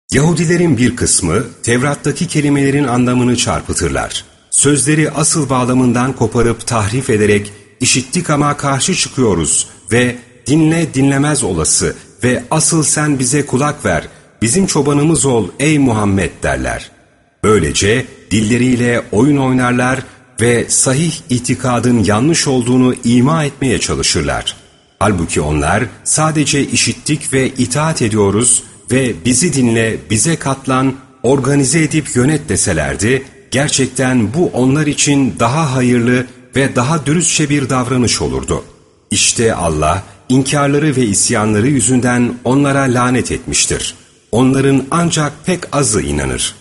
Yahudilerin bir kısmı Tevrat'taki kelimelerin anlamını çarpıtırlar. Sözleri asıl bağlamından koparıp tahrif ederek işittik ama karşı çıkıyoruz ve dinle dinlemez olası ve asıl sen bize kulak ver, bizim çobanımız ol ey Muhammed derler. Böylece dilleriyle oyun oynarlar ve sahih itikadın yanlış olduğunu ima etmeye çalışırlar. Halbuki onlar sadece işittik ve itaat ediyoruz ve bizi dinle, bize katlan, organize edip yönet deselerdi, gerçekten bu onlar için daha hayırlı ve daha dürüstçe bir davranış olurdu. İşte Allah, inkarları ve isyanları yüzünden onlara lanet etmiştir. Onların ancak pek azı inanır.